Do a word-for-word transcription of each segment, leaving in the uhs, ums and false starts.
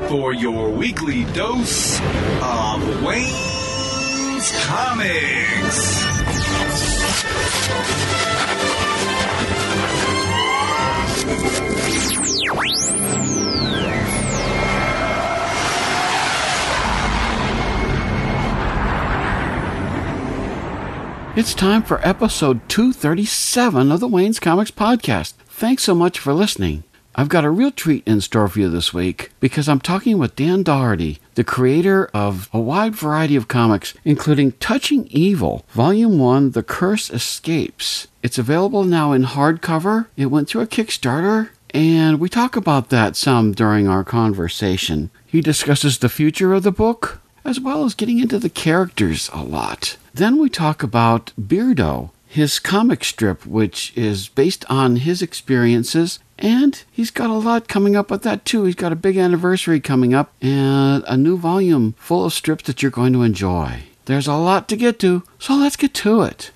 for your weekly dose of Wayne's Comics. It's time for episode two thirty-seven of the Wayne's Comics podcast. Thanks so much for listening. I've got a real treat in store for you this week because I'm talking with Dan Doherty, the creator of a wide variety of comics, including Touching Evil, Volume one, The Curse Escapes. It's available now in hardcover. It went through a Kickstarter, and we talk about that some during our conversation. He discusses the future of the book, as well as getting into the characters a lot. Then we talk about Beardo, his comic strip, which is based on his experiences, and he's got a lot coming up with that too. He's got a big anniversary coming up, and a new volume full of strips that you're going to enjoy. There's a lot to get to, so let's get to it.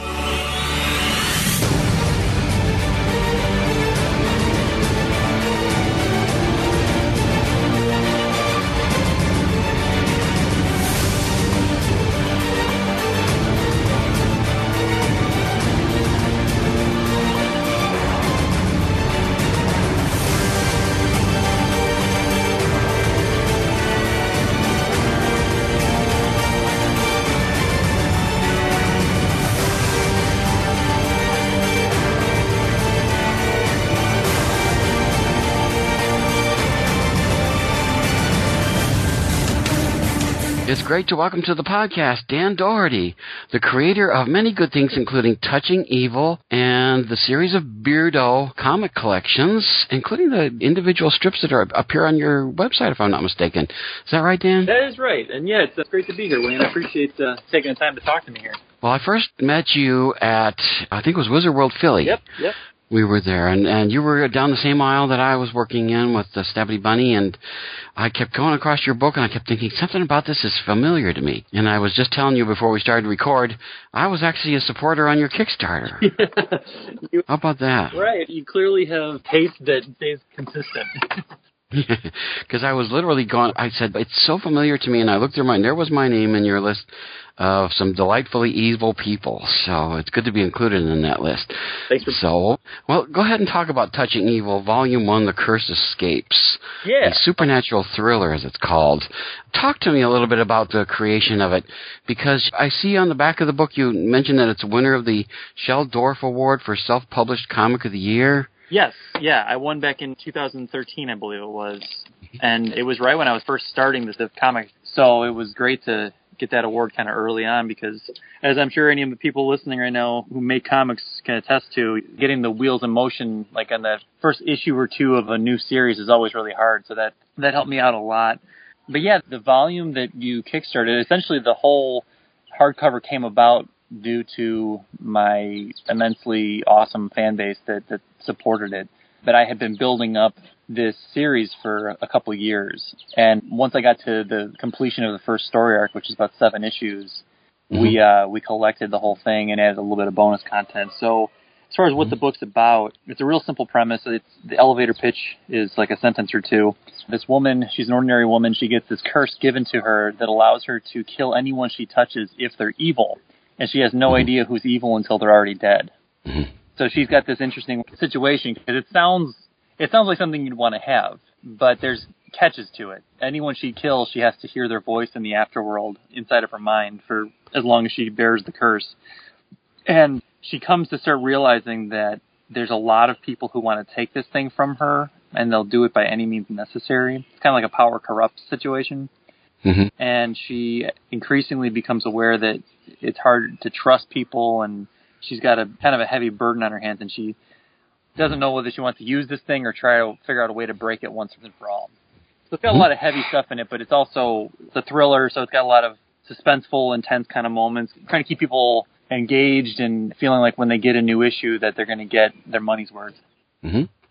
It's great to welcome to the podcast Dan Doherty, the creator of many good things, including Touching Evil and the series of Beardo comic collections, including the individual strips that are appear on your website, if I'm not mistaken. Is that right, Dan? That is right. And yeah, it's uh, great to be here, Wayne. I appreciate uh, taking the time to talk to me here. Well, I first met you at, I think it was Wizard World Philly. Yep, yep. We were there, and, and you were down the same aisle that I was working in with the Stabby Bunny, and I kept going across your book, and I kept thinking, something about this is familiar to me. And I was just telling you before we started to record, I was actually a supporter on your Kickstarter. you, How about that? Right. You clearly have taste that stays consistent. Because I was literally going, I said, it's so familiar to me, and I looked through mine, there was my name in your list of some delightfully evil people, so it's good to be included in that list. Thanks for... So, well, go ahead and talk about Touching Evil, Volume one, The Curse Escapes. Yeah. A supernatural thriller, as it's called. Talk to me a little bit about the creation of it, because I see on the back of the book you mentioned that it's a winner of the Shel Dorf Award for Self-Published Comic of the Year. Yes, yeah, I won back in two thousand thirteen, I believe it was, and it was right when I was first starting this comic, so it was great to get that award kind of early on because, as I'm sure any of the people listening right now who make comics can attest to, getting the wheels in motion, like on the first issue or two of a new series is always really hard, so that, that helped me out a lot. But yeah, the volume that you kickstarted, essentially the whole hardcover came about due to my immensely awesome fan base that, that supported it. But I had been building up this series for a couple of years. And once I got to the completion of the first story arc, which is about seven issues, mm-hmm. we uh, we collected the whole thing and added a little bit of bonus content. So as far as what mm-hmm. the book's about, it's a real simple premise. It's the elevator pitch is like a sentence or two. This woman, she's an ordinary woman. She gets this curse given to her that allows her to kill anyone she touches if they're evil. And she has no mm-hmm. idea who's evil until they're already dead. Mm-hmm. So she's got this interesting situation because it sounds it sounds like something you'd want to have, but there's catches to it. Anyone she kills, she has to hear their voice in the afterworld inside of her mind for as long as she bears the curse. And she comes to start realizing that there's a lot of people who want to take this thing from her, and they'll do it by any means necessary. It's kind of like a power corrupt situation. Mm-hmm. And she increasingly becomes aware that it's hard to trust people, and she's got a kind of a heavy burden on her hands, and she doesn't know whether she wants to use this thing or try to figure out a way to break it once and for all. So it's got a lot of heavy stuff in it, but it's also it's a thriller, so it's got a lot of suspenseful, intense kind of moments, trying to keep people engaged and feeling like when they get a new issue that they're going to get their money's worth. Mm-hmm.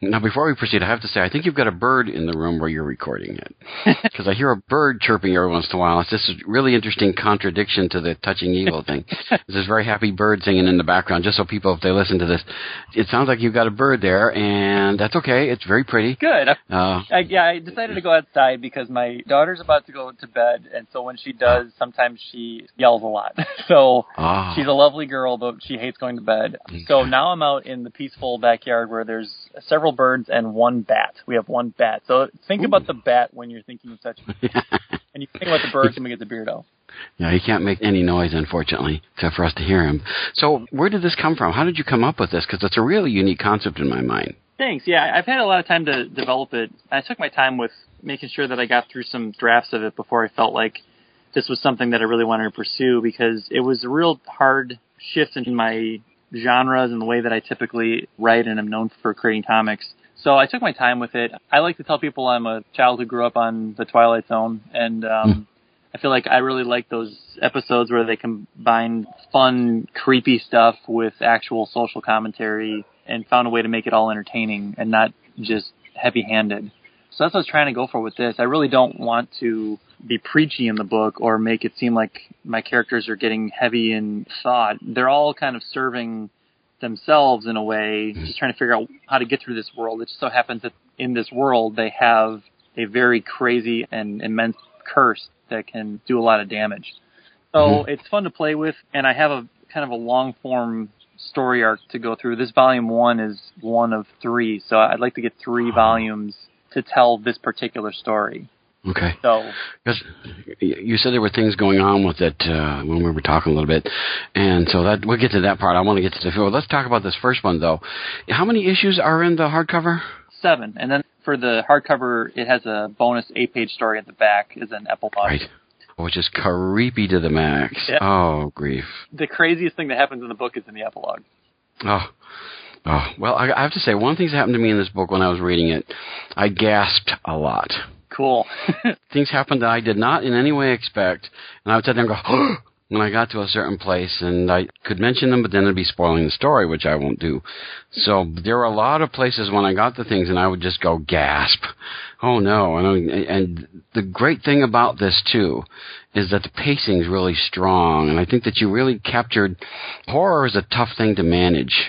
Now, before we proceed, I have to say, I think you've got a bird in the room where you're recording it. Because I hear a bird chirping every once in a while. It's just a really interesting contradiction to the touching evil thing. There's this very happy bird singing in the background, just so people, if they listen to this, it sounds like you've got a bird there, and that's okay. It's very pretty. Good. Uh, I, yeah, I decided to go outside because my daughter's about to go to bed, and so when she does, sometimes she yells a lot. So oh. she's a lovely girl, but she hates going to bed. So now I'm out in the peaceful backyard where there's several birds and one bat. We have one bat. So think Ooh. about the bat when you're thinking of touching it. And you think about the birds and we get the beardo. Yeah, he can't make any noise, unfortunately, except for us to hear him. So where did this come from? How did you come up with this? Because it's a really unique concept in my mind. Thanks. Yeah, I've had a lot of time to develop it. I took my time with making sure that I got through some drafts of it before I felt like this was something that I really wanted to pursue, because it was a real hard shift in my genres and the way that I typically write and am known for creating comics. So I took my time with it. I like to tell people I'm a child who grew up on The Twilight Zone, and um, mm. I feel like I really like those episodes where they combine fun, creepy stuff with actual social commentary and found a way to make it all entertaining and not just heavy-handed. So that's what I was trying to go for with this. I really don't want to be preachy in the book or make it seem like my characters are getting heavy in thought. They're all kind of serving themselves in a way, just trying to figure out how to get through this world. It just so happens that in this world they have a very crazy and immense curse that can do a lot of damage. So mm-hmm. it's fun to play with, and I have a kind of a long-form story arc to go through. This volume one is one of three, so I'd like to get three volumes to tell this particular story. Okay. So, because you said there were things going on with it uh, when we were talking a little bit, and so that we'll get to that part. I want to get to the film. Let's talk about this first one, though. How many issues are in the hardcover? Seven, and then for the hardcover, it has a bonus eight-page story at the back as an epilogue. Right. Which is creepy to the max. Yeah. Oh, grief. The craziest thing that happens in the book is in the epilogue. Oh. Oh, well, I, I have to say, one of the things that happened to me in this book when I was reading it, I gasped a lot. Cool. Things happened that I did not in any way expect, and I would sit there and go, oh, when I got to a certain place, and I could mention them, but then it'd be spoiling the story, which I won't do. So there were a lot of places when I got to things, and I would just go, gasp. Oh, no. And, and the great thing about this, too, is that the pacing is really strong, and I think that you really captured, horror is a tough thing to manage.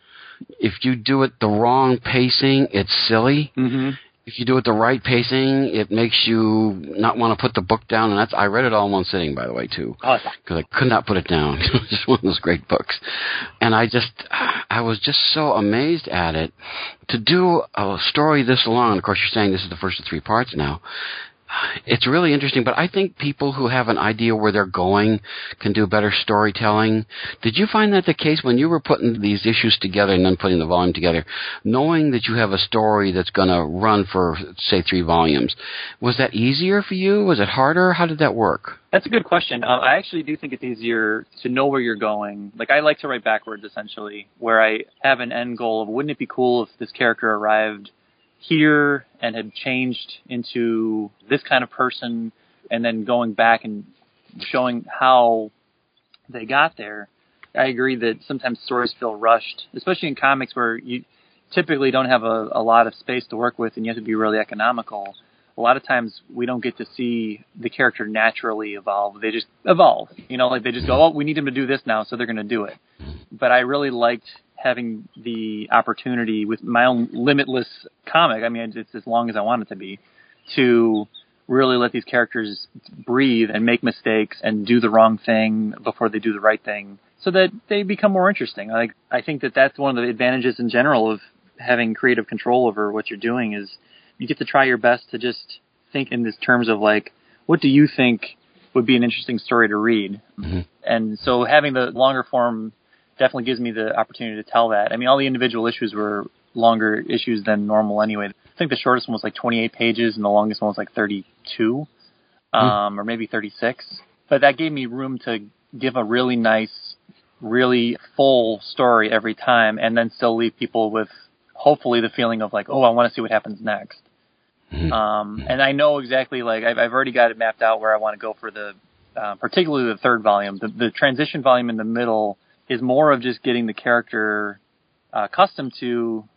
If you do it the wrong pacing, it's silly. Mm-hmm. If you do it the right pacing, it makes you not want to put the book down. And that's I read it all in one sitting, by the way, too, because oh, I could not put it down. It was just one of those great books. And I just, I was just so amazed at it. To do a story this long, of course, you're saying this is the first of three parts now. It's really interesting, but I think people who have an idea where they're going can do better storytelling. Did you find that the case when you were putting these issues together and then putting the volume together, knowing that you have a story that's going to run for, say, three volumes? Was that easier for you? Was it harder? How did that work? That's a good question. Uh, I actually do think it's easier to know where you're going. Like, I like to write backwards, essentially, where I have an end goal of, wouldn't it be cool if this character arrived here and had changed into this kind of person, and then going back and showing how they got there. I agree that sometimes stories feel rushed, especially in comics where you typically don't have a, a lot of space to work with and you have to be really economical. A lot of times we don't get to see the character naturally evolve. They just evolve. You know, like they just go, oh, we need him to do this now, so they're going to do it. But I really liked having the opportunity with my own limitless comic, I mean, it's as long as I want it to be, to really let these characters breathe and make mistakes and do the wrong thing before they do the right thing so that they become more interesting. Like, I think that that's one of the advantages in general of having creative control over what you're doing is you get to try your best to just think in these terms of, like, what do you think would be an interesting story to read? Mm-hmm. And so having the longer form definitely gives me the opportunity to tell that. I mean, all the individual issues were longer issues than normal anyway. I think the shortest one was like twenty-eight pages and the longest one was like thirty-two, um, mm. or maybe thirty-six. But that gave me room to give a really nice, really full story every time and then still leave people with hopefully the feeling of like, oh, I want to see what happens next. Mm. Um, and I know exactly, like, I've, I've already got it mapped out where I want to go for the, uh, particularly the third volume. The, the transition volume in the middle is more of just getting the character uh, accustomed to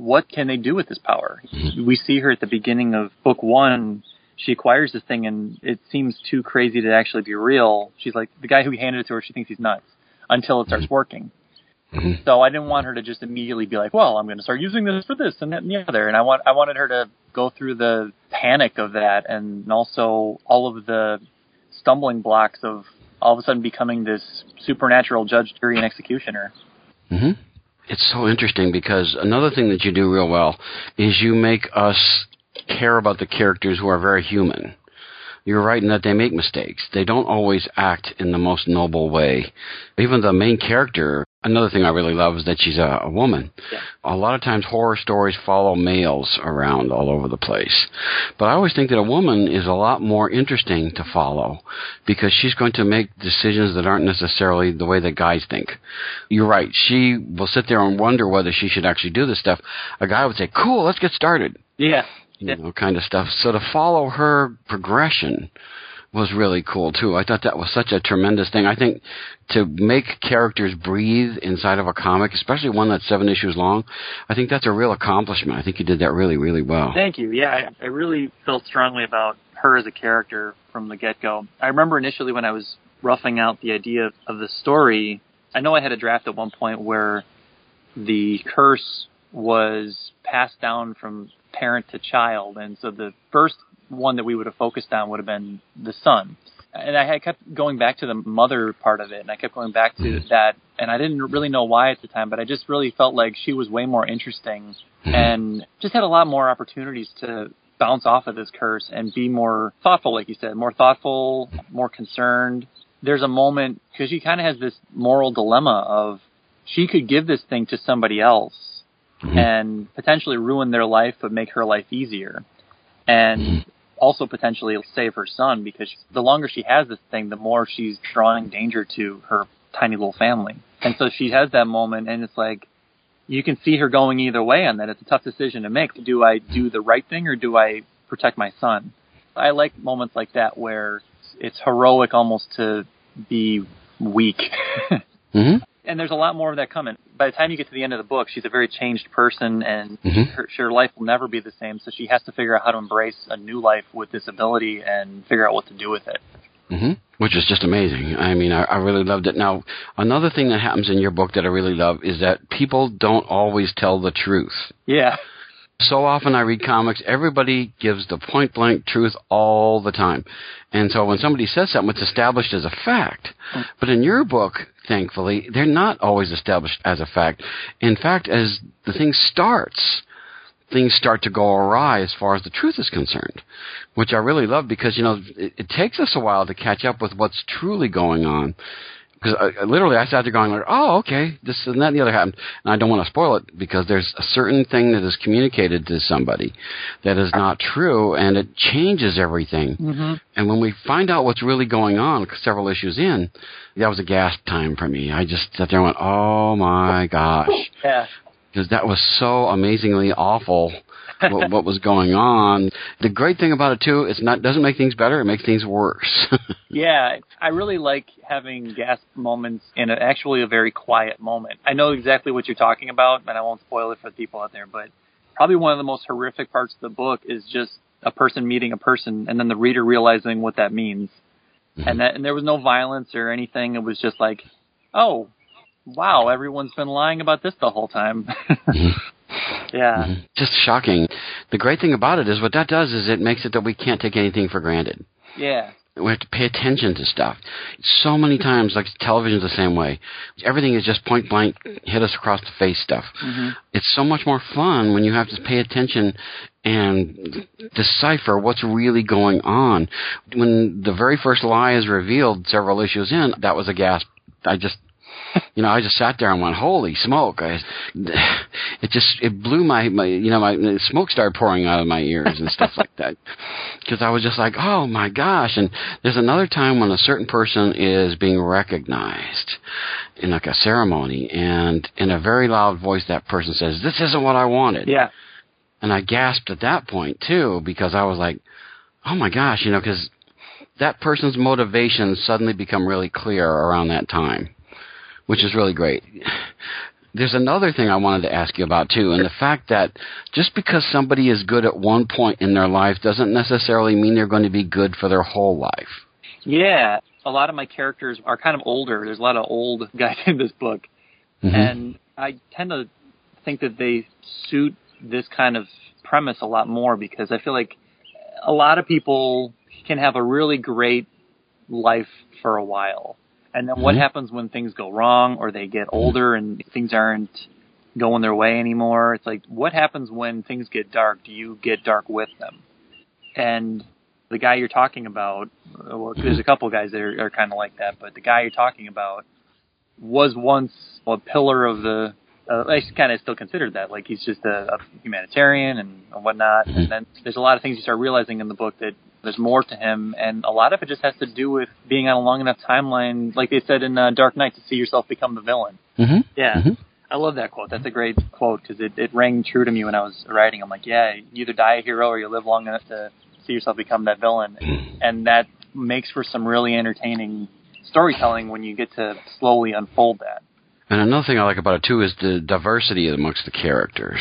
what can they do with this power? Mm-hmm. We see her at the beginning of book one. She acquires this thing, and it seems too crazy to actually be real. She's like, the guy who handed it to her, she thinks he's nuts until it starts mm-hmm. working. Mm-hmm. So I didn't want her to just immediately be like, well, I'm going to start using this for this and that and the other. And I want I wanted her to go through the panic of that, and also all of the stumbling blocks of all of a sudden becoming this supernatural judge, jury, and executioner. Mm-hmm. It's so interesting because another thing that you do real well is you make us care about the characters who are very human. You're right in that they make mistakes. They don't always act in the most noble way. Even the main character, another thing I really love is that she's a, a woman. Yeah. A lot of times horror stories follow males around all over the place. But I always think that a woman is a lot more interesting to follow because she's going to make decisions that aren't necessarily the way that guys think. You're right. She will sit there and wonder whether she should actually do this stuff. A guy would say, cool, let's get started. Yeah. You know, kind of stuff. So to follow her progression was really cool, too. I thought that was such a tremendous thing. I think to make characters breathe inside of a comic, especially one that's seven issues long, I think that's a real accomplishment. I think you did that really, really well. Thank you. Yeah, I, I really felt strongly about her as a character from the get-go. I remember initially when I was roughing out the idea of the story, I know I had a draft at one point where the curse was passed down from parent to child, and so the first one that we would have focused on would have been the son. And I had kept going back to the mother part of it, and I kept going back to mm. that, and I didn't really know why at the time, but I just really felt like she was way more interesting mm. and just had a lot more opportunities to bounce off of this curse and be more thoughtful, like you said, more thoughtful, more concerned. There's a moment, because she kind of has this moral dilemma of she could give this thing to somebody else Mm-hmm. and potentially ruin their life but make her life easier. And mm-hmm. also potentially save her son, because the longer she has this thing, the more she's drawing danger to her tiny little family. And so she has that moment, and it's like, you can see her going either way on that. It's a tough decision to make. Do I do the right thing or do I protect my son? I like moments like that where it's heroic almost to be weak. mm-hmm. And there's a lot more of that coming. By the time you get to the end of the book, she's a very changed person, and mm-hmm. her, her life will never be the same. So she has to figure out how to embrace a new life with this ability and figure out what to do with it. Mm-hmm. Which is just amazing. I mean, I, I really loved it. Now, another thing that happens in your book that I really love is that people don't always tell the truth. Yeah. So often I read comics, everybody gives the point-blank truth all the time. And so when somebody says something, it's established as a fact. But in your book, thankfully, they're not always established as a fact. In fact, as the thing starts, things start to go awry as far as the truth is concerned, which I really love because, you know, it, it takes us a while to catch up with what's truly going on. Because I, literally I sat there going, like, oh, okay, this and that and the other happened. And I don't want to spoil it because there's a certain thing that is communicated to somebody that is not true, and it changes everything. Mm-hmm. And when we find out what's really going on several issues in, that was a gasp time for me. I just sat there and went, oh, my gosh. Yeah. Because that was so amazingly awful. what, what was going on. The great thing about it, too, it's not doesn't make things better. It makes things worse. Yeah, I really like having gasp moments in a, actually a very quiet moment. I know exactly what you're talking about, and I won't spoil it for the people out there, but probably one of the most horrific parts of the book is just a person meeting a person and then the reader realizing what that means. Mm-hmm. And, that, and there was no violence or anything. It was just like, oh, wow, everyone's been lying about this the whole time. mm-hmm. Yeah. Mm-hmm. Just shocking. The great thing about it is what that does is it makes it that we can't take anything for granted. Yeah. We have to pay attention to stuff. So many times, like television's the same way. Everything is just point blank, hit us across the face stuff. Mm-hmm. It's so much more fun when you have to pay attention and decipher what's really going on. When the very first lie is revealed several issues in, that was a gasp. I just... You know, I just sat there and went, holy smoke. I, it just, it blew my, my, you know, my smoke started pouring out of my ears and stuff like that. Because I was just like, oh my gosh. And there's another time when a certain person is being recognized in like a ceremony, and in a very loud voice that person says, this isn't what I wanted. Yeah. And I gasped at that point too, because I was like, oh my gosh, you know, because that person's motivations suddenly become really clear around that time. Which is really great. There's another thing I wanted to ask you about, too, and the fact that just because somebody is good at one point in their life doesn't necessarily mean they're going to be good for their whole life. Yeah, a lot of my characters are kind of older. There's a lot of old guys in this book, mm-hmm. and I tend to think that they suit this kind of premise a lot more because I feel like a lot of people can have a really great life for a while. And then what mm-hmm. happens when things go wrong or they get older and things aren't going their way anymore? It's like, what happens when things get dark? Do you get dark with them? And the guy you're talking about, well, there's a couple guys that are, are kind of like that, but the guy you're talking about was once a pillar of the, uh, I kind of still considered that. Like, he's just a, a humanitarian and whatnot. Mm-hmm. And then there's a lot of things you start realizing in the book that there's more to him, and a lot of it just has to do with being on a long enough timeline, like they said in uh, Dark Knight, to see yourself become the villain. Mm-hmm. Yeah, mm-hmm. I love that quote. That's a great quote because it, it rang true to me when I was writing. I'm like, yeah, you either die a hero or you live long enough to see yourself become that villain. And that makes for some really entertaining storytelling when you get to slowly unfold that. And another thing I like about it, too, is the diversity amongst the characters.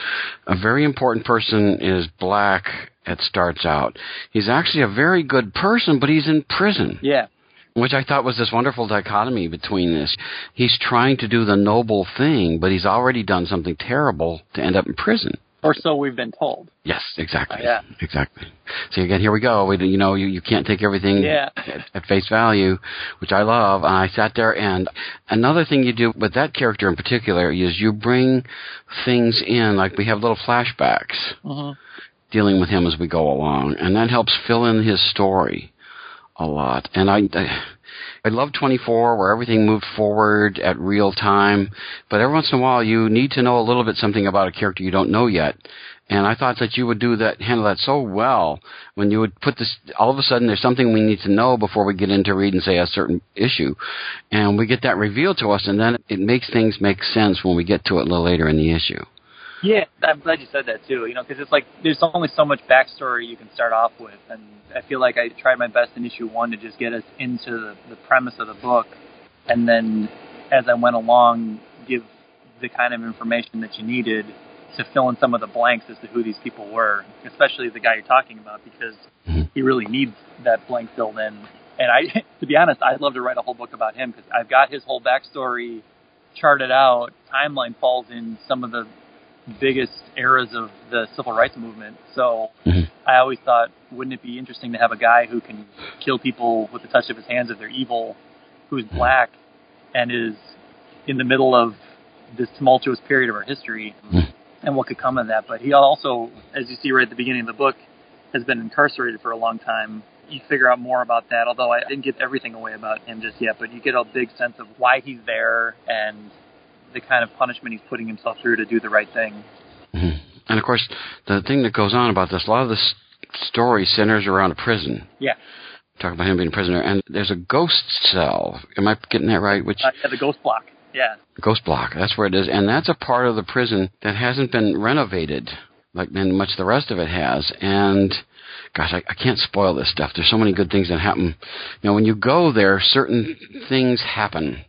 A very important person is Black. It starts out. He's actually a very good person, but he's in prison. Yeah. Which I thought was this wonderful dichotomy between this. He's trying to do the noble thing, but he's already done something terrible to end up in prison. Or so we've been told. Yes, exactly. Uh, yeah. Exactly. So again, here we go. We, you know, you, you can't take everything yeah. at, at face value, which I love. And I sat there, and another thing you do with that character in particular is you bring things in, like we have little flashbacks mm-hmm. dealing with him as we go along, and that helps fill in his story a lot. And I... I I love twenty-four, where everything moved forward at real time, but every once in a while you need to know a little bit something about a character you don't know yet. And I thought that you would do that, handle that so well when you would put this, all of a sudden there's something we need to know before we get into reading, say, a certain issue. And we get that revealed to us, and then it makes things make sense when we get to it a little later in the issue. Yeah, I'm glad you said that too, you know, because it's like there's only so much backstory you can start off with, and I feel like I tried my best in issue one to just get us into the, the premise of the book, and then as I went along, give the kind of information that you needed to fill in some of the blanks as to who these people were, especially the guy you're talking about, because he really needs that blank filled in. And I, to be honest, I'd love to write a whole book about him, because I've got his whole backstory charted out. Timeline falls in some of the biggest eras of the civil rights movement. So mm-hmm. I always thought, wouldn't it be interesting to have a guy who can kill people with the touch of his hands if they're evil, who's black, and is in the middle of this tumultuous period of our history, mm-hmm. and what could come of that. But he also, as you see right at the beginning of the book, has been incarcerated for a long time. You figure out more about that, although I didn't give everything away about him just yet, but you get a big sense of why he's there and the kind of punishment he's putting himself through to do the right thing. Mm-hmm. And, of course, the thing that goes on about this, a lot of this story centers around a prison. Yeah. Talk about him being a prisoner. And there's a ghost cell. Am I getting that right? Which uh, yeah, the ghost block. Yeah. Ghost block. That's where it is. And that's a part of the prison that hasn't been renovated like then much the rest of it has. And, gosh, I, I can't spoil this stuff. There's so many good things that happen. You know, when you go there, certain things happen.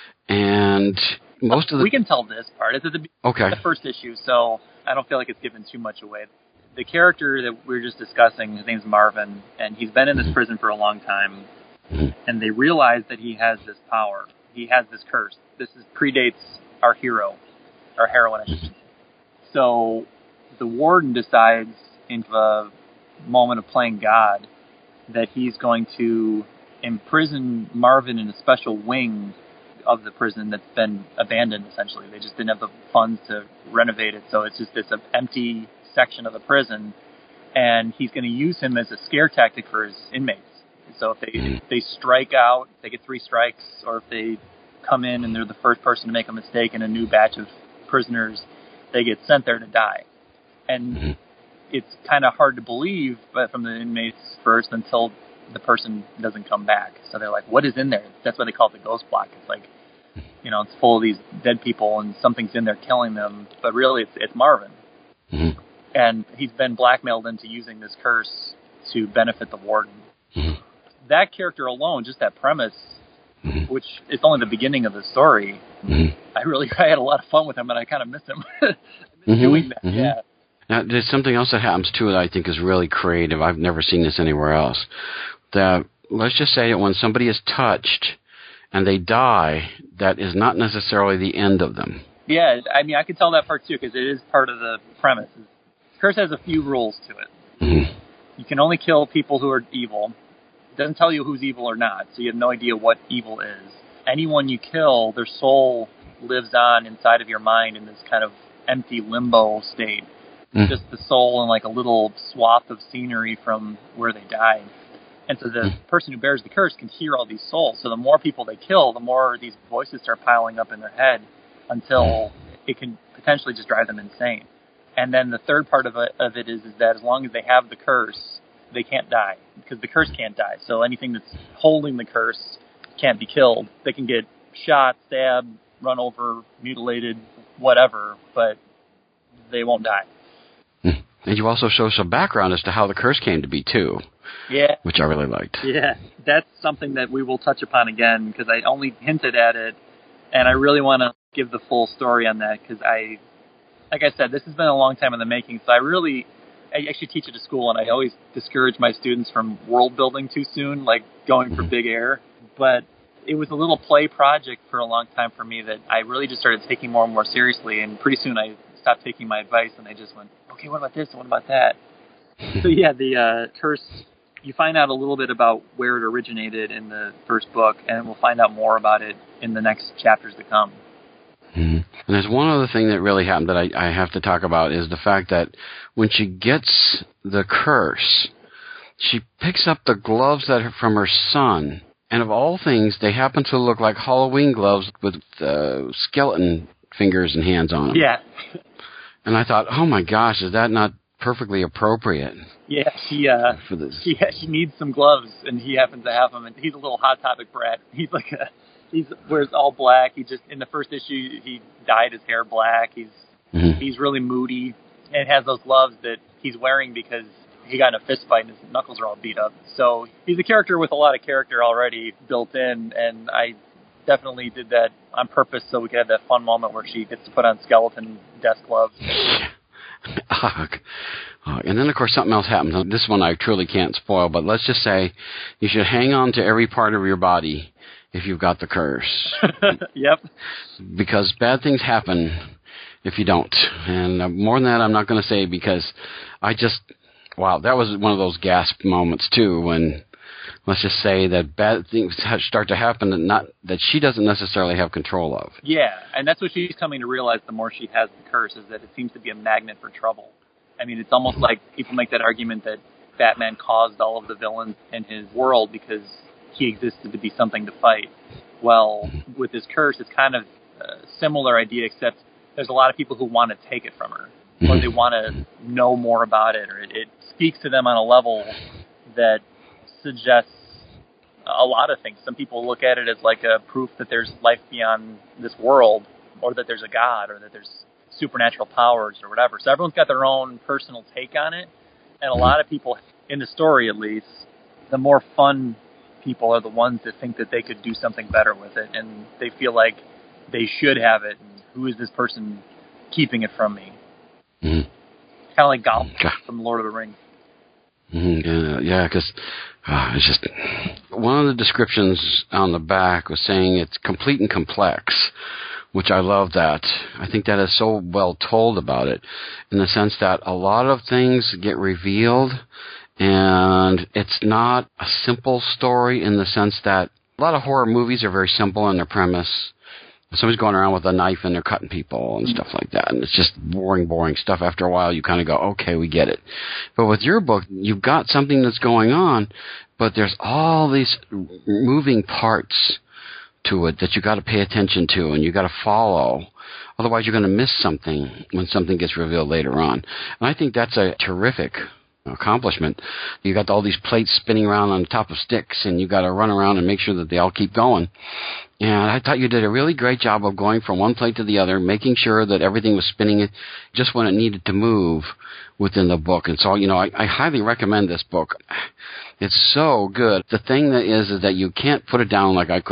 And... Most of the... We can tell this part. It's at the, okay. the first issue, so I don't feel like it's given too much away. The character that we were just discussing, his name's Marvin, and he's been in this prison for a long time, and they realize that he has this power. He has this curse. This is, predates our hero, our heroine. So the warden decides, in a moment of playing God, that he's going to imprison Marvin in a special wing of the prison that's been abandoned, essentially. They just didn't have the funds to renovate it, so it's just this empty section of the prison, and he's going to use him as a scare tactic for his inmates. So if they, if they strike out, they get three strikes, or if they come in and they're the first person to make a mistake in a new batch of prisoners, they get sent there to die. And it's kind of hard to believe, but from the inmates first, until the person doesn't come back. So they're like, what is in there? That's why they call it the ghost block. It's like, you know, it's full of these dead people and something's in there killing them. But really, it's, it's Marvin. Mm-hmm. And he's been blackmailed into using this curse to benefit the warden. Mm-hmm. That character alone, just that premise, mm-hmm. which is only the beginning of the story, Mm-hmm. I really I had a lot of fun with him, and I kind of miss him. I miss mm-hmm. doing that. Mm-hmm. Yeah. Now, there's something else that happens, too, that I think is really creative. I've never seen this anywhere else. That, let's just say that when somebody is touched and they die, that is not necessarily the end of them. Yeah, I mean, I can tell that part, too, because it is part of the premise. Curse has a few rules to it. Mm-hmm. You can only kill people who are evil. It doesn't tell you who's evil or not, so you have no idea what evil is. Anyone you kill, their soul lives on inside of your mind in this kind of empty limbo state. Mm. Just the soul and like a little swath of scenery from where they died. And so the mm. person who bears the curse can hear all these souls. So the more people they kill, the more these voices start piling up in their head until mm. it can potentially just drive them insane. And then the third part of it, of it is, is that as long as they have the curse, they can't die, because the curse can't die. So anything that's holding the curse can't be killed. They can get shot, stabbed, run over, mutilated, whatever, but they won't die. And you also show some background as to how the curse came to be, too. Yeah. Which I really liked. Yeah, that's something that we will touch upon again, because I only hinted at it, and I really want to give the full story on that, because I, like I said, this has been a long time in the making, so I really, I actually teach at a school, and I always discourage my students from world building too soon, like going mm-hmm. for big air, but it was a little play project for a long time for me that I really just started taking more and more seriously, and pretty soon I stopped taking my advice, and I just went, okay, what about this and what about that? So yeah, the uh, curse, you find out a little bit about where it originated in the first book, and we'll find out more about it in the next chapters to come. Mm-hmm. And there's one other thing that really happened that I, I have to talk about is the fact that when she gets the curse, she picks up the gloves that are from her son, and of all things, they happen to look like Halloween gloves with uh, skeleton fingers and hands on them. Yeah. And I thought, oh my gosh, is that not perfectly appropriate? Yeah, she uh, for this. She she needs some gloves, and he happens to have them. And he's a little Hot Topic brat. He's like a he's wears all black. He just in the first issue he dyed his hair black. He's mm-hmm. he's really moody and has those gloves that he's wearing because he got in a fist fight and his knuckles are all beat up. So he's a character with a lot of character already built in, and I definitely did that on purpose so we could have that fun moment where she gets to put on skeleton desk gloves. Ugh. Uh, and then, of course, something else happens. This one I truly can't spoil, but let's just say you should hang on to every part of your body if you've got the curse. Yep. Because bad things happen if you don't. And uh, more than that, I'm not going to say, because I just, wow, that was one of those gasp moments, too, when, let's just say that bad things start to happen that not that she doesn't necessarily have control of. Yeah, and that's what she's coming to realize the more she has the curse, is that it seems to be a magnet for trouble. I mean, it's almost like people make that argument that Batman caused all of the villains in his world because he existed to be something to fight. Well, with his curse, it's kind of a similar idea, except there's a lot of people who want to take it from her, or they want to know more about it, or it, it speaks to them on a level that suggests a lot of things. Some people look at it as like a proof that there's life beyond this world, or that there's a god, or that there's supernatural powers or whatever. So everyone's got their own personal take on it. And a lot of people, in the story at least, the more fun people are the ones that think that they could do something better with it. And they feel like they should have it. And who is this person keeping it from me? Mm-hmm. Kind of like Gollum from Lord of the Rings. Mm-hmm. Yeah, because uh, it's just one of the descriptions on the back was saying it's complete and complex, which I love that. I think that is so well told about it, in the sense that a lot of things get revealed, and it's not a simple story in the sense that a lot of horror movies are very simple in their premise. Somebody's going around with a knife and they're cutting people and stuff like that, and it's just boring, boring stuff. After a while, you kind of go, okay, we get it. But with your book, you've got something that's going on, but there's all these moving parts to it that you got to pay attention to and you got to follow. Otherwise, you're going to miss something when something gets revealed later on. And I think that's a terrific accomplishment. You got all these plates spinning around on top of sticks, and you got to run around and make sure that they all keep going. And I thought you did a really great job of going from one plate to the other, making sure that everything was spinning just when it needed to move within the book. And so, you know, I, I highly recommend this book. It's so good. The thing that is, is that you can't put it down like I couldn't.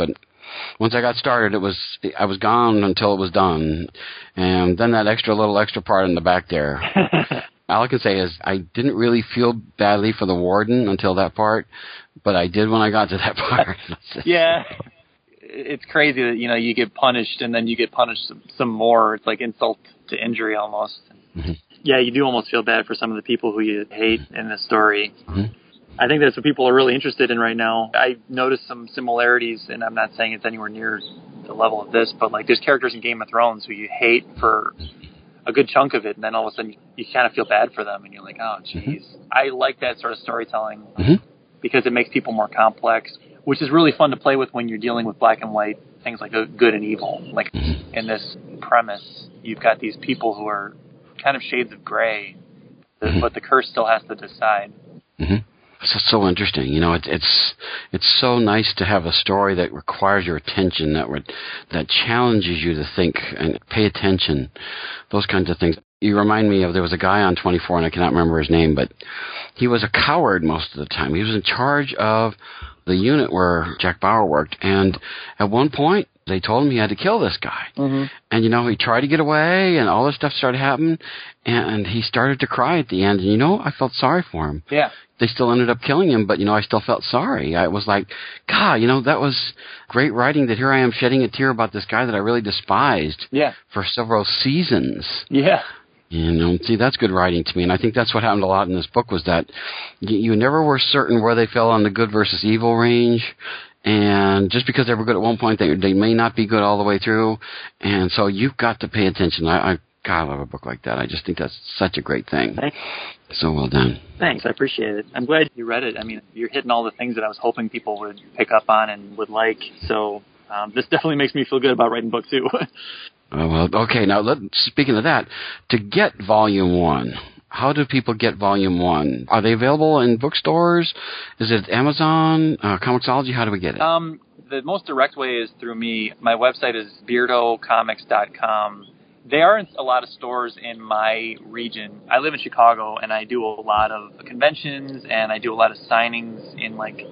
once I got started, it was I was gone until it was done, and then that extra little extra part in the back there. All I can say is I didn't really feel badly for the warden until that part, but I did when I got to that part. Yeah. It's crazy that, you know, you get punished and then you get punished some, some more. It's like insult to injury almost. Mm-hmm. Yeah, you do almost feel bad for some of the people who you hate in the story. Mm-hmm. I think that's what people are really interested in right now. I noticed some similarities, and I'm not saying it's anywhere near the level of this, but like there's characters in Game of Thrones who you hate for a good chunk of it, and then all of a sudden you, you kind of feel bad for them, and you're like, oh, geez. Mm-hmm. I like that sort of storytelling mm-hmm. because it makes people more complex, which is really fun to play with when you're dealing with black and white things like good and evil. Like in this premise, you've got these people who are kind of shades of gray, mm-hmm. but the curse still has to decide. Mm-hmm. So, so interesting. You know, it, it's it's so nice to have a story that requires your attention, that would, that challenges you to think and pay attention, those kinds of things. You remind me of, there was a guy on twenty-four, and I cannot remember his name, but he was a coward most of the time. He was in charge of the unit where Jack Bauer worked, and at one point, they told him he had to kill this guy. Mm-hmm. And, you know, he tried to get away, and all this stuff started happening, and he started to cry at the end, and, you know, I felt sorry for him. Yeah. They still ended up killing him, but, you know, I still felt sorry. I was like, God, you know, that was great writing, that here I am shedding a tear about this guy that I really despised yeah. for several seasons. Yeah. You know, see, that's good writing to me, and I think that's what happened a lot in this book, was that you, you never were certain where they fell on the good versus evil range, and just because they were good at one point, they they may not be good all the way through, and so you've got to pay attention. I, I God, I love a book like that. I just think that's such a great thing. Thanks. So well done. Thanks, I appreciate it. I'm glad you read it. I mean, you're hitting all the things that I was hoping people would pick up on and would like, so um, this definitely makes me feel good about writing books, too. Oh, well, okay, now let, speaking of that, to get Volume one, how do people get Volume one? Are they available in bookstores? Is it Amazon, uh, Comixology? How do we get it? Um, the most direct way is through me. My website is beardo comics dot com. They are in a lot of stores in my region. I live in Chicago, and I do a lot of conventions, and I do a lot of signings in, like,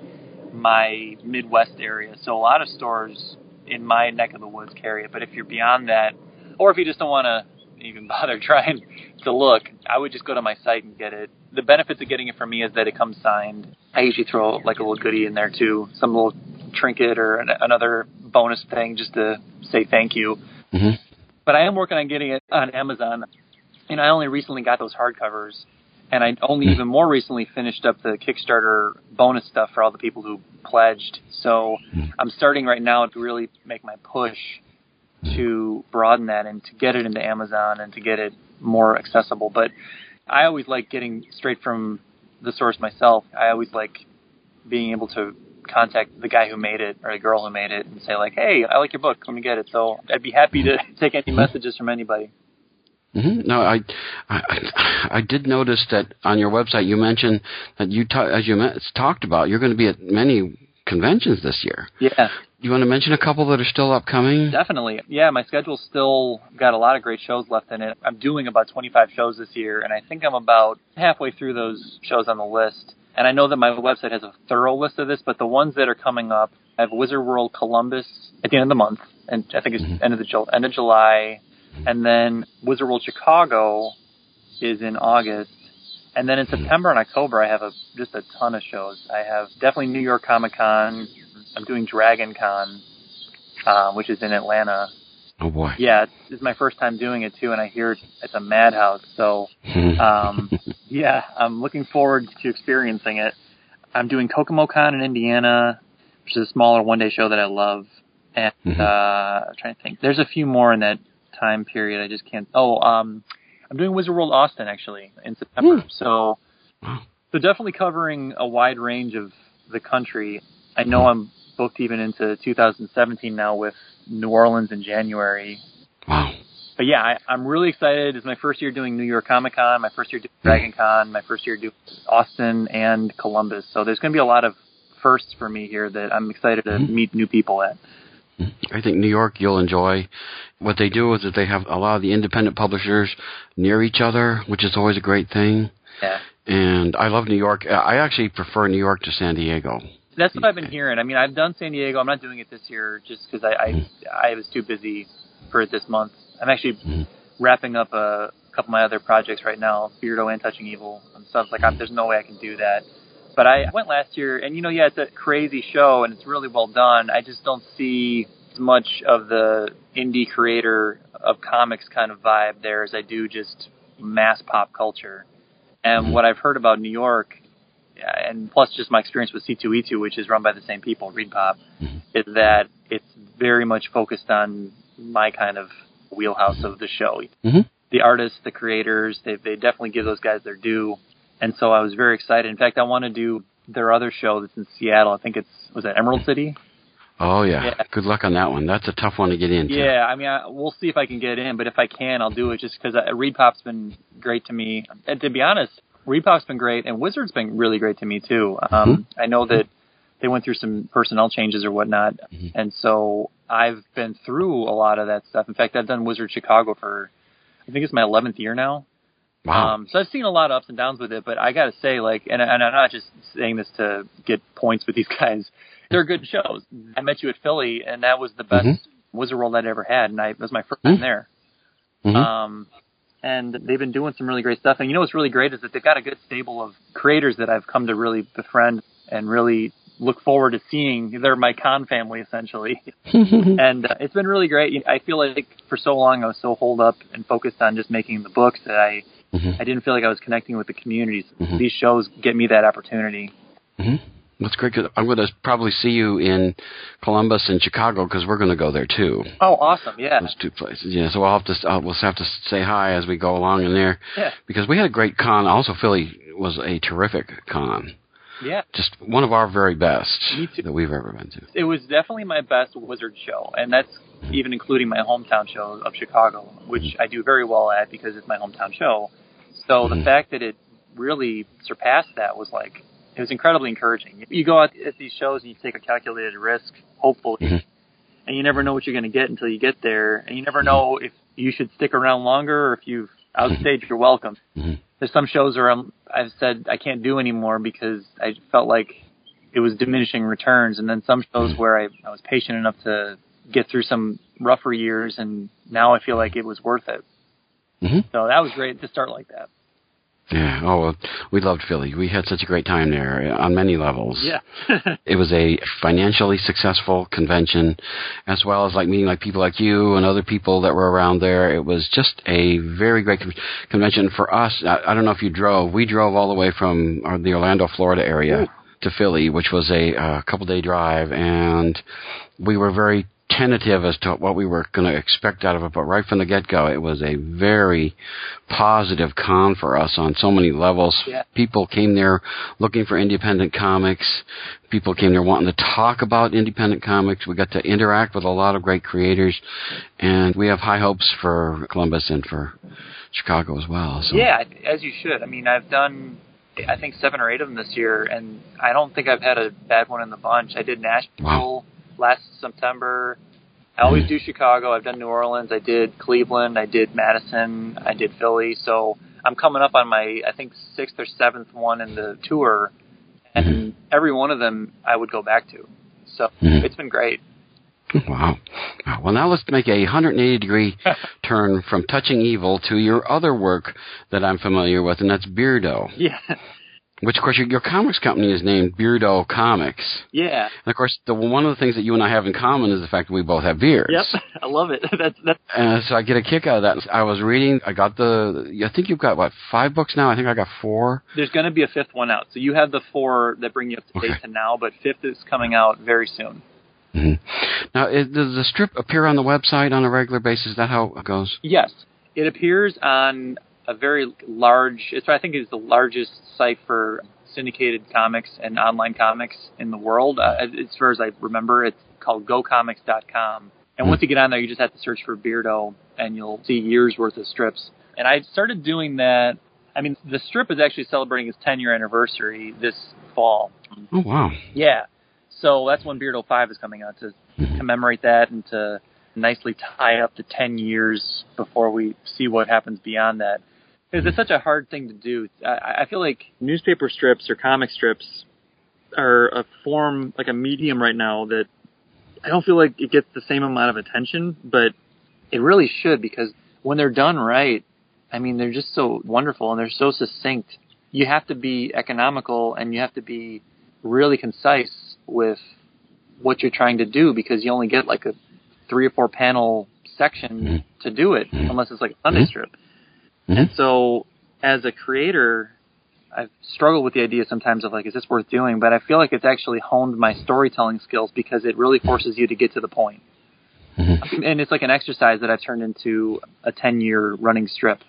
my Midwest area. So a lot of stores in my neck of the woods carry it. But if you're beyond that, or if you just don't want to even bother trying to look, I would just go to my site and get it. The benefits of getting it from me is that it comes signed. I usually throw like a little goodie in there too, some little trinket or an, another bonus thing just to say thank you. Mm-hmm. But I am working on getting it on Amazon, and I only recently got those hardcovers, and I only mm-hmm. even more recently finished up the Kickstarter bonus stuff for all the people who pledged. So mm-hmm. I'm starting right now to really make my push to broaden that and to get it into Amazon and to get it more accessible. But I always like getting straight from the source myself. I always like being able to contact the guy who made it or the girl who made it and say like, hey, I like your book, let me get it. So I'd be happy to take any messages from anybody. Mm-hmm. No, I, I, I did notice that on your website you mentioned that you, ta- as you talked about, you're going to be at many conventions this year. Yeah. You want to mention a couple that are still upcoming? Definitely. Yeah, my schedule's still got a lot of great shows left in it. I'm doing about twenty-five shows this year, and I think I'm about halfway through those shows on the list. And I know that my website has a thorough list of this, but the ones that are coming up, I have Wizard World Columbus at the end of the month, and I think it's mm-hmm. end of the end of July. And then Wizard World Chicago is in August. And then in September and October, I have a, just a ton of shows. I have definitely New York Comic Con. I'm doing Dragon Con, uh, which is in Atlanta. Oh, boy. Yeah, it's, it's my first time doing it, too, and I hear it's a madhouse. So, um, yeah, I'm looking forward to experiencing it. I'm doing Kokomo Con in Indiana, which is a smaller one-day show that I love. And mm-hmm. uh, I'm trying to think. There's a few more in that time period. I just can't. Oh, um, I'm doing Wizard World Austin actually in September. Mm. So, so definitely covering a wide range of the country. I know I'm booked even into two thousand seventeen now with New Orleans in January. Wow. But yeah, I, I'm really excited. It's my first year doing New York Comic Con, my first year doing Dragon Con, my first year doing Austin and Columbus. So there's going to be a lot of firsts for me here that I'm excited to mm-hmm. meet new people at. I think New York you'll enjoy. What they do is that they have a lot of the independent publishers near each other, which is always a great thing. Yeah. And I love New York. I actually prefer New York to San Diego. That's what I've been hearing. I mean, I've done San Diego. I'm not doing it this year just because I, I I was too busy for it this month. I'm actually mm-hmm. wrapping up a couple of my other projects right now, Beardo and Touching Evil and stuff. Like, I'm, there's no way I can do that. But I went last year, and, you know, yeah, it's a crazy show, and it's really well done. I just don't see as much of the indie creator of comics kind of vibe there as I do just mass pop culture. And mm-hmm. what I've heard about New York, and plus just my experience with C two E two, which is run by the same people, Reed Pop, mm-hmm. is that it's very much focused on my kind of wheelhouse of the show. Mm-hmm. The artists, the creators, they they definitely give those guys their due. And so I was very excited. In fact, I want to do their other show that's in Seattle. I think it's, was that Emerald City? Oh, yeah. yeah. Good luck on that one. That's a tough one to get into. Yeah, I mean, I, we'll see if I can get in, but if I can, I'll do it just because Reed Pop's been great to me. And to be honest, Reed Pop's been great, and Wizard's been really great to me, too. Um, mm-hmm. I know that they went through some personnel changes or whatnot, mm-hmm. and so I've been through a lot of that stuff. In fact, I've done Wizard Chicago for, I think it's my eleventh year now. Wow. Um, so I've seen a lot of ups and downs with it, but I got to say, like, and, and I'm not just saying this to get points with these guys. They're good shows. I met you at Philly, and that was the best mm-hmm. Wizard World I'd ever had, and I, it was my first mm-hmm. time there. Mm-hmm. Um, and they've been doing some really great stuff. And you know what's really great is that they've got a good stable of creators that I've come to really befriend and really look forward to seeing. They're my con family, essentially. and uh, it's been really great. I feel like for so long I was so holed up and focused on just making the books that I mm-hmm. I didn't feel like I was connecting with the communities. Mm-hmm. These shows get me that opportunity. Mm-hmm. That's great. Cause I'm going to probably see you in Columbus and Chicago because we're going to go there too. Oh, awesome! Yeah, those two places. Yeah, so we'll have to uh, we'll have to say hi as we go along in there. Yeah, because we had a great con. Also, Philly was a terrific con. Yeah, just one of our very best that we've ever been to. It was definitely my best Wizard show, and that's mm-hmm. even including my hometown show of Chicago, which mm-hmm. I do very well at because it's my hometown show. So mm-hmm. the fact that it really surpassed that was like. It was incredibly encouraging. You go out at these shows and you take a calculated risk, hopefully, mm-hmm. and you never know what you're going to get until you get there, and you never know if you should stick around longer or if you've outstaged your welcome. Mm-hmm. There's some shows where I'm, I've said I can't do anymore because I felt like it was diminishing returns, and then some shows mm-hmm. where I, I was patient enough to get through some rougher years, and now I feel like it was worth it. Mm-hmm. So that was great to start like that. Yeah, oh, well, we loved Philly. We had such a great time there on many levels. Yeah. It was a financially successful convention, as well as like meeting like people like you and other people that were around there. It was just a very great con- convention for us. I, I don't know if you drove. We drove all the way from uh, the Orlando, Florida area Ooh. to Philly, which was a uh, couple-day drive, and we were very tentative as to what we were going to expect out of it, but right from the get-go, it was a very positive con for us on so many levels. Yeah. People came there looking for independent comics. People came there wanting to talk about independent comics. We got to interact with a lot of great creators, and we have high hopes for Columbus and for Chicago as well. So. Yeah, as you should. I mean, I've done, I think, seven or eight of them this year, and I don't think I've had a bad one in the bunch. I did Nashville. Wow. Last September. I always do Chicago. I've done New Orleans. I did Cleveland. I did Madison. I did Philly. So I'm coming up on my, I think, sixth or seventh one in the tour. And mm-hmm. every one of them I would go back to. So mm-hmm. it's been great. Wow. Well, now let's make a one hundred eighty degree turn from Touching Evil to your other work that I'm familiar with, and that's Beardo. Yeah. Which, of course, your, your comics company is named Beardo Comics. Yeah. And, of course, the, one of the things that you and I have in common is the fact that we both have beards. Yep. I love it. that's, that's... Uh, so I get a kick out of that. I was reading, I got the, I think you've got, what, five books now? I think I got four. There's going to be a fifth one out. So you have the four that bring you up to date okay. to now, but fifth is coming out very soon. Mm-hmm. Now, is, does the strip appear on the website on a regular basis? Is that how it goes? Yes. It appears on a very large, it's, I think it's the largest site for syndicated comics and online comics in the world. Uh, as far as I remember, it's called go comics dot com. And once you get on there, you just have to search for Beardo, and you'll see years worth of strips. And I started doing that. I mean, the strip is actually celebrating its ten-year anniversary this fall. Oh, wow. Yeah. So that's when Beardo five is coming out, to commemorate that and to nicely tie up the ten years before we see what happens beyond that. Because it's such a hard thing to do. I, I feel like newspaper strips or comic strips, are a form, like a medium right now that I don't feel like it gets the same amount of attention, but it really should, because when they're done right, I mean, they're just so wonderful and they're so succinct. You have to be economical and you have to be really concise with what you're trying to do, because you only get like a three or four panel section mm-hmm. to do it, mm-hmm. unless it's like a Sunday mm-hmm. strip. Mm-hmm. And so as a creator, I've struggled with the idea sometimes of like, is this worth doing? But I feel like it's actually honed my storytelling skills, because it really forces you to get to the point. Mm-hmm. And it's like an exercise that I've turned into a ten year running strip.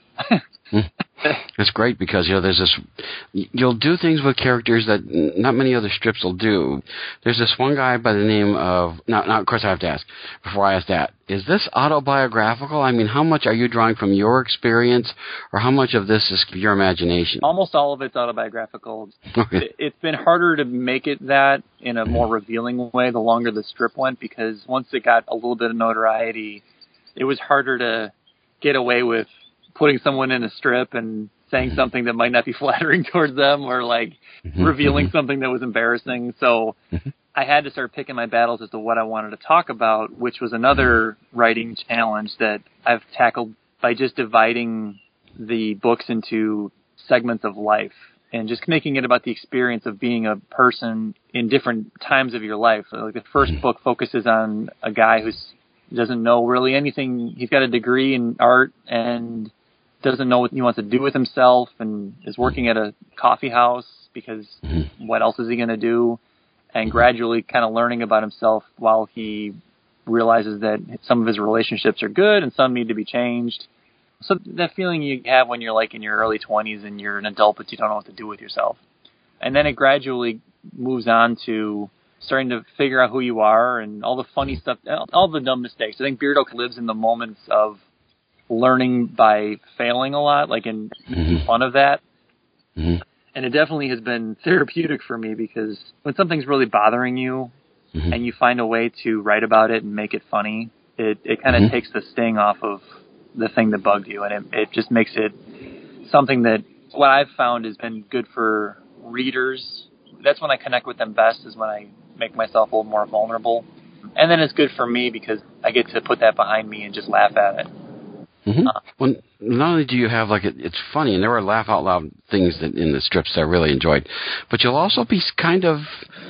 It's great, because, you know, there's this, you'll do things with characters that not many other strips will do. There's this one guy by the name of, now, now of course I have to ask, before I ask that, is this autobiographical? I mean, how much are you drawing from your experience, or how much of this is your imagination? Almost all of it's autobiographical. Okay. It's been harder to make it that in a more revealing way the longer the strip went, because once it got a little bit of notoriety, it was harder to get away with putting someone in a strip and saying something that might not be flattering towards them, or like revealing something that was embarrassing. So I had to start picking my battles as to what I wanted to talk about, which was another writing challenge that I've tackled by just dividing the books into segments of life and just making it about the experience of being a person in different times of your life. So like the first book focuses on a guy who doesn't know really anything. He's got a degree in art and doesn't know what he wants to do with himself, and is working at a coffee house because what else is he going to do? And gradually kind of learning about himself while he realizes that some of his relationships are good and some need to be changed. So that feeling you have when you're like in your early twenties and you're an adult but you don't know what to do with yourself. And then it gradually moves on to starting to figure out who you are and all the funny stuff, all the dumb mistakes. I think Beardo lives in the moments of learning by failing a lot, like in making fun of that. Mm-hmm. And it definitely has been therapeutic for me, because when something's really bothering you mm-hmm. and you find a way to write about it and make it funny, it, it kind of mm-hmm. takes the sting off of the thing that bugged you. And it, it just makes it something that what I've found has been good for readers. That's when I connect with them best, is when I make myself a little more vulnerable. And then it's good for me because I get to put that behind me and just laugh at it. Mm-hmm. Uh, well, not only do you have, like, it, it's funny, and there were laugh-out-loud things that in the strips that I really enjoyed, but you'll also be kind of,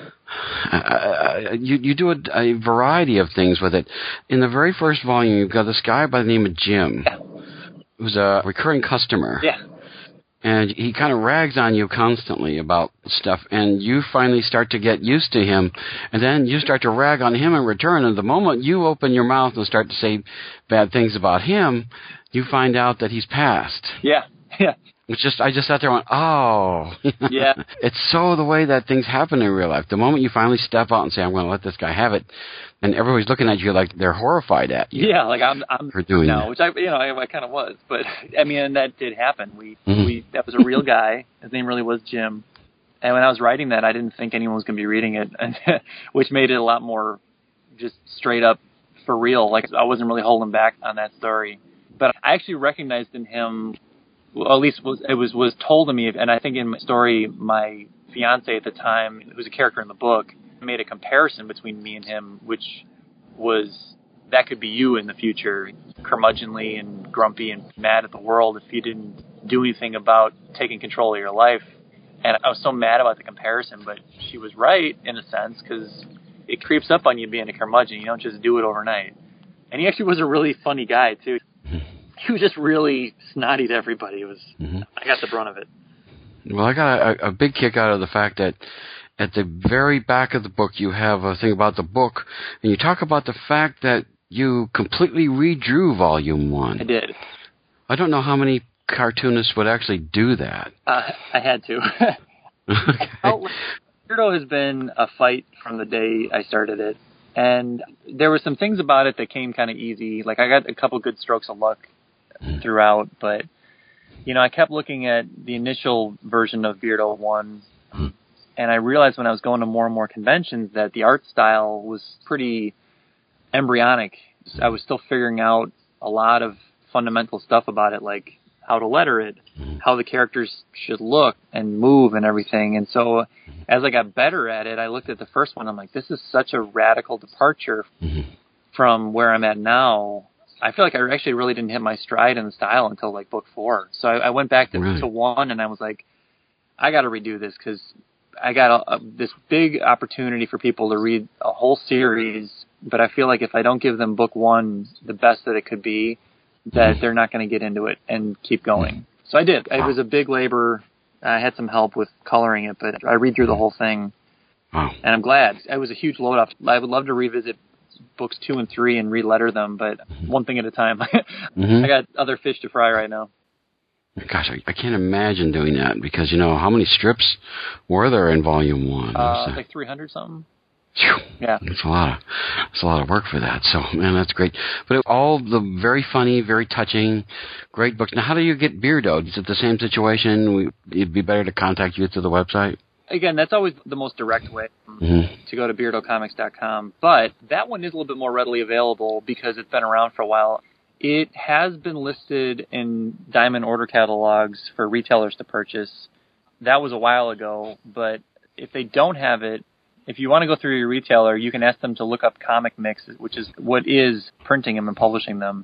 uh, you, you do a, a variety of things with it. In the very first volume, you've got this guy by the name of Jim, yeah. who's a recurring customer. Yeah. And he kind of rags on you constantly about stuff, and you finally start to get used to him, and then you start to rag on him in return, and the moment you open your mouth and start to say bad things about him, you find out that he's passed. Yeah, yeah. It's just, I just sat there and went, oh. Yeah. It's so the way that things happen in real life. The moment you finally step out and say, I'm going to let this guy have it, and everybody's looking at you like they're horrified at you. Yeah, like I'm, I'm for doing no, that. Which I, you know, I, I kind of was, but I mean, and that did happen. We, mm-hmm. we, that was a real guy. His name really was Jim. And when I was writing that, I didn't think anyone was going to be reading it, and which made it a lot more just straight up for real. Like I wasn't really holding back on that story, but I actually recognized in him. Well, at least was, it was was told to me, and I think in my story, my fiance at the time, who's a character in the book, made a comparison between me and him, which was that could be you in the future, curmudgeonly and grumpy and mad at the world if you didn't do anything about taking control of your life. And I was so mad about the comparison, but she was right in a sense, because it creeps up on you being a curmudgeon. You don't just do it overnight. And he actually was a really funny guy too. He was just really snotty to everybody. It was mm-hmm. I got the brunt of it. Well, I got a, a big kick out of the fact that at the very back of the book you have a thing about the book, and you talk about the fact that you completely redrew Volume One. I did. I don't know how many cartoonists would actually do that. Uh, I had to. Okay. Well, Beardo has been a fight from the day I started it, and there were some things about it that came kind of easy. Like I got a couple good strokes of luck throughout, but you know, I kept looking at the initial version of Beardo One, mm. and I realized when I was going to more and more conventions that the art style was pretty embryonic. I was still figuring out a lot of fundamental stuff about it, like how to letter it, how the characters should look and move and everything. And so as I got better at it, I looked at the first one. I'm like, this is such a radical departure mm-hmm. from where I'm at now. I feel like I actually really didn't hit my stride in the style until like book four. So I, I went back to, really? to one and I was like, I got to redo this because I got a, a, this big opportunity for people to read a whole series. But I feel like if I don't give them book one the best that it could be, that they're not going to get into it and keep going. So I did. It was a big labor. I had some help with coloring it, but I read through the whole thing. Wow. And I'm glad. It was a huge load off. I would love to revisit books two and three and re-letter them, but one thing at a time. mm-hmm. I got other fish to fry right now. Gosh, I, I can't imagine doing that because, you know, how many strips were there in volume one? Uh, like three hundred something. Whew. Yeah, it's a lot of it's a lot of work for that. So, man, that's great. But it, all the very funny, very touching, great books. Now, how do you get Beardo? Is it the same situation? We, it'd be better to contact you through the website. Again, that's always the most direct way mm-hmm. to go to beardo comics dot com. But that one is a little bit more readily available because it's been around for a while. It has been listed in Diamond order catalogs for retailers to purchase. That was a while ago, but if they don't have it, if you want to go through your retailer, you can ask them to look up Comic Mix, which is what is printing them and publishing them.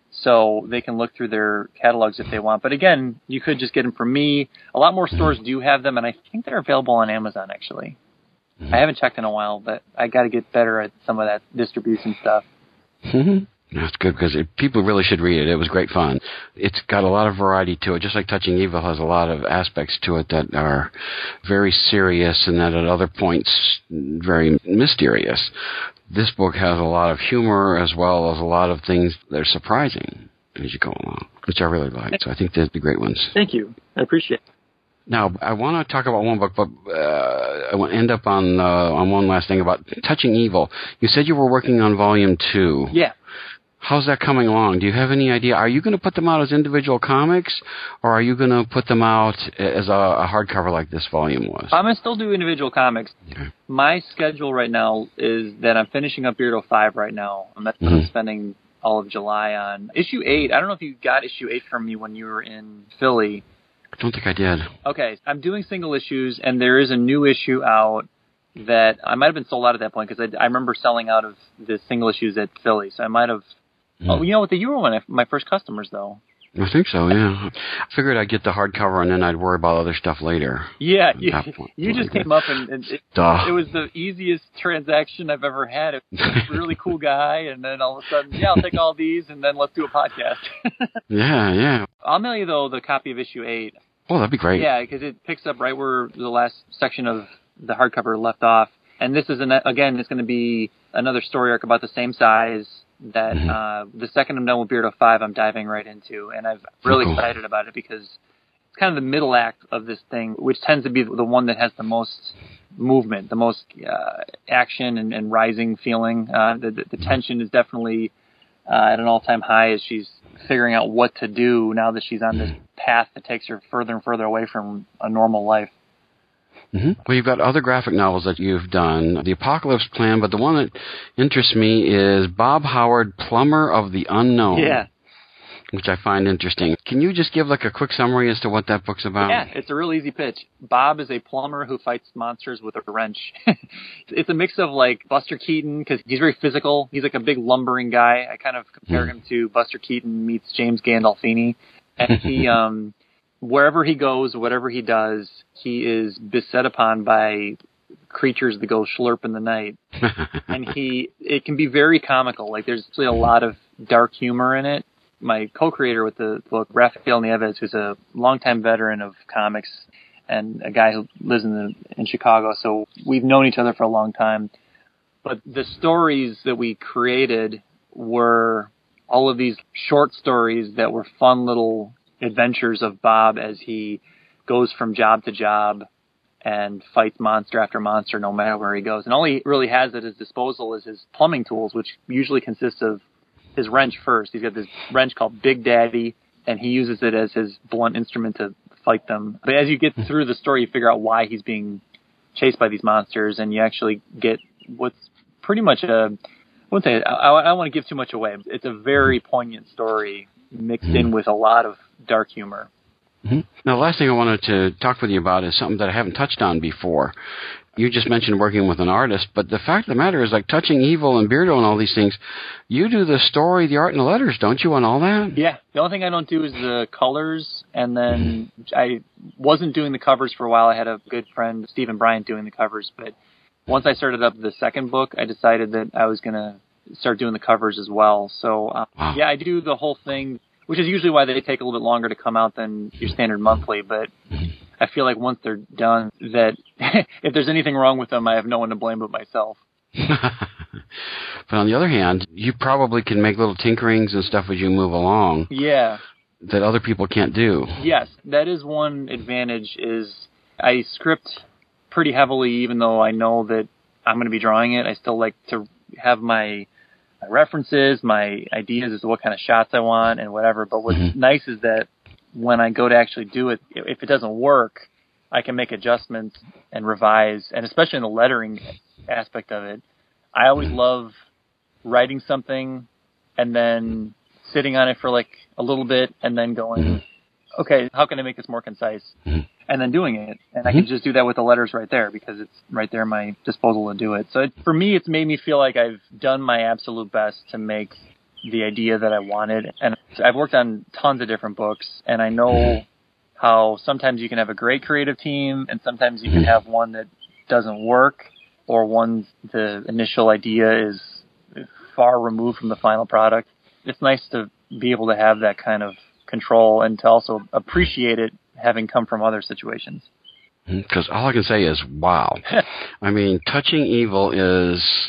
So they can look through their catalogs if they want. But again, you could just get them from me. A lot more stores do have them, and I think they're available on Amazon, actually. Mm-hmm. I haven't checked in a while, but I got to get better at some of that distribution stuff. Mm-hmm. That's good because it, people really should read it. It was great fun. It's got a lot of variety to it, just like Touching Evil has a lot of aspects to it that are very serious and that at other points very mysterious. This book has a lot of humor as well as a lot of things that are surprising as you go along, which I really like. So I think they're the great ones. Thank you. I appreciate it. Now, I want to talk about one book, but uh, I want to end up on, uh, on one last thing about Touching Evil. You said you were working on volume two. Yeah. How's that coming along? Do you have any idea? Are you going to put them out as individual comics, or are you going to put them out as a, a hardcover like this volume was? I'm going to still do individual comics. Okay. My schedule right now is that I'm finishing up Beardo five right now. I'm not mm-hmm. spending all of July on. Issue eight, I don't know if you got issue eight from me when you were in Philly. I don't think I did. Okay, I'm doing single issues, and there is a new issue out that I might have been sold out at that point because I, I remember selling out of the single issues at Philly, so I might have. Mm. Oh, you know what? You were one of my first customers, though. I think so, yeah. I figured I'd get the hardcover and then I'd worry about other stuff later. Yeah, you, you just came up and, and it, it was the easiest transaction I've ever had. It was a really cool guy, and then all of a sudden, yeah, I'll take all these and then let's do a podcast. yeah, yeah. I'll mail you, though, the copy of issue eight. Oh, that'd be great. Yeah, because it picks up right where the last section of the hardcover left off. And this is, an, again, it's going to be another story arc about the same size that mm-hmm. uh, the second I'm done with Beardo five, I'm diving right into. And I'm really oh, cool. excited about it because it's kind of the middle act of this thing, which tends to be the one that has the most movement, the most uh, action and, and rising feeling. Uh, the, the, the tension is definitely uh, at an all-time high as she's figuring out what to do now that she's on this path that takes her further and further away from a normal life. Mm-hmm. Well, you've got other graphic novels that you've done. The Apocalypse Plan, but the one that interests me is Bob Howard, Plumber of the Unknown. Yeah. Which I find interesting. Can you just give like a quick summary as to what that book's about? Yeah, it's a real easy pitch. Bob is a plumber who fights monsters with a wrench. It's a mix of like Buster Keaton, because he's very physical. He's like a big lumbering guy. I kind of compare mm. him to Buster Keaton meets James Gandolfini. And he... um. Wherever he goes, whatever he does, he is beset upon by creatures that go slurp in the night. And he, it can be very comical. Like there's actually a lot of dark humor in it. My co-creator with the book, Rafael Nieves, who's a longtime veteran of comics and a guy who lives in the, in Chicago. So we've known each other for a long time. But the stories that we created were all of these short stories that were fun little adventures of Bob as he goes from job to job and fights monster after monster no matter where he goes. And all he really has at his disposal is his plumbing tools, which usually consists of his wrench first. He's got this wrench called Big Daddy, and he uses it as his blunt instrument to fight them. But as you get through the story, you figure out why he's being chased by these monsters, and you actually get what's pretty much a... I wouldn't say... I, I don't want to give too much away. It's a very poignant story mixed in with a lot of dark humor. Mm-hmm. Now, the last thing I wanted to talk with you about is something that I haven't touched on before. You just mentioned working with an artist, but the fact of the matter is, like Touching Evil and Beardo and all these things, you do the story, the art, and the letters, don't you, on all that? Yeah. The only thing I don't do is the colors, and then I wasn't doing the covers for a while. I had a good friend, Stephen Bryant, doing the covers, but once I started up the second book, I decided that I was going to start doing the covers as well. So, um, wow. yeah, I do the whole thing, which is usually why they take a little bit longer to come out than your standard monthly, but I feel like once they're done, that if there's anything wrong with them, I have no one to blame but myself. But on the other hand, you probably can make little tinkerings and stuff as you move along. Yeah. That other people can't do. Yes, that is one advantage, is I script pretty heavily, even though I know that I'm going to be drawing it. I still like to have my, my references, my ideas as to what kind of shots I want and whatever. But what's mm-hmm. nice is that when I go to actually do it, if it doesn't work, I can make adjustments and revise, and especially in the lettering aspect of it. I always love writing something and then sitting on it for like a little bit and then going, mm-hmm. okay, how can I make this more concise? Mm-hmm. And then doing it. And mm-hmm. I can just do that with the letters right there because it's right there at my disposal to do it. So it, for me, it's made me feel like I've done my absolute best to make the idea that I wanted. And I've worked on tons of different books, and I know how sometimes you can have a great creative team and sometimes you can have one that doesn't work, or one, the initial idea is far removed from the final product. It's nice to be able to have that kind of control and to also appreciate it having come from other situations. Because all I can say is, wow. I mean, Touching Evil is...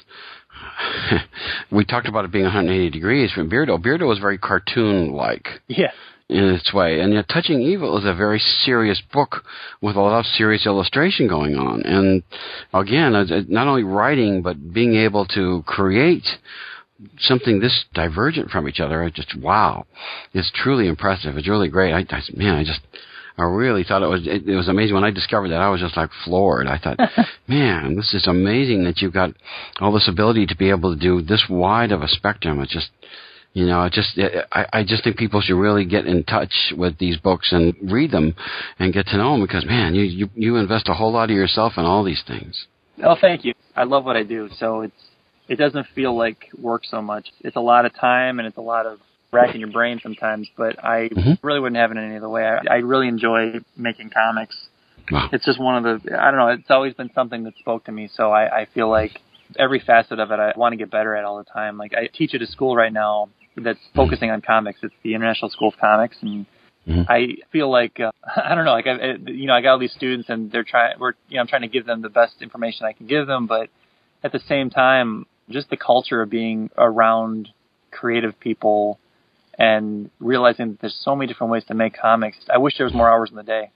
we talked about it being one hundred eighty degrees from Beardo. Beardo is very cartoon-like. Yeah. In its way. And yet Touching Evil is a very serious book with a lot of serious illustration going on. And again, not only writing, but being able to create something this divergent from each other, just wow. It's truly impressive. It's really great. I, I man, I just... I really thought it was it, it was amazing. When I discovered that, I was just like floored. I thought, man, this is amazing that you've got all this ability to be able to do this wide of a spectrum. It's just, you know, it just it, I, I just think people should really get in touch with these books and read them and get to know them because, man, you, you, you invest a whole lot of yourself in all these things. Oh, thank you. I love what I do. So it's it doesn't feel like work so much. It's a lot of time and it's a lot of racking your brain sometimes, but I mm-hmm. really wouldn't have it any other way. I, I really enjoy making comics. Wow. It's just one of the, I don't know, it's always been something that spoke to me, so I, I feel like every facet of it I want to get better at all the time. Like, I teach at a school right now that's focusing on comics. It's the International School of Comics, and mm-hmm. I feel like, uh, I don't know, like, I, you know, I got all these students, and they're trying, we're, you know, I'm trying to give them the best information I can give them, but at the same time, just the culture of being around creative people and realizing that there's so many different ways to make comics. I wish there was more hours in the day.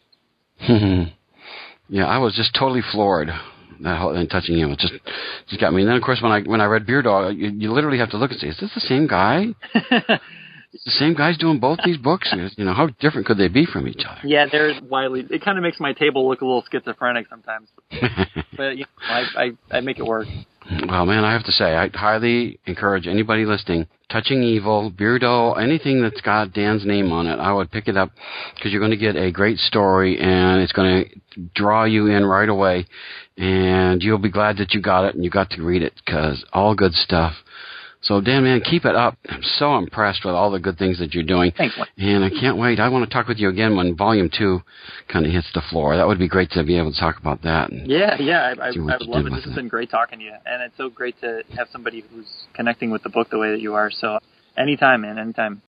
Yeah, I was just totally floored. That whole and Touching Evil just just got me. And then of course when I when I read Beardo, you, you literally have to look and say, is this the same guy? Is the same guy's doing both these books? You know, how different could they be from each other? Yeah, they're widely. It kind of makes my table look a little schizophrenic sometimes, but you know, I, I I make it work. Well, man, I have to say, I highly encourage anybody listening, Touching Evil, Beardo, anything that's got Dan's name on it, I would pick it up because you're going to get a great story and it's going to draw you in right away and you'll be glad that you got it and you got to read it because all good stuff. So, Dan, man, keep it up. I'm so impressed with all the good things that you're doing. Thanks, Mike. And I can't wait. I want to talk with you again when Volume two kind of hits the floor. That would be great to be able to talk about that. And yeah, yeah, I, I, I would love it. This has been great talking to you. And it's so great to have somebody who's connecting with the book the way that you are. So anytime, man, anytime.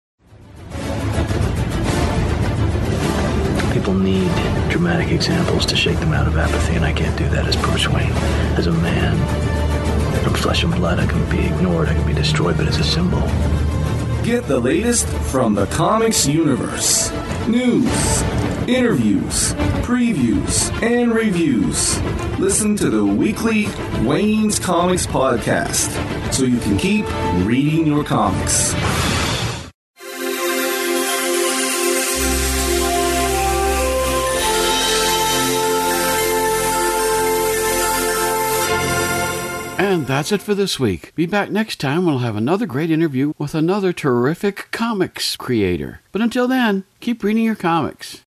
People need dramatic examples to shake them out of apathy, and I can't do that as Bruce Wayne. As a man, from flesh and blood, I can be ignored, I can be destroyed, but as a symbol. Get the latest from the comics universe. News, interviews, previews, and reviews. Listen to the weekly Wayne's Comics podcast so you can keep reading your comics. And that's it for this week. Be back next time when we'll have another great interview with another terrific comics creator. But until then, keep reading your comics.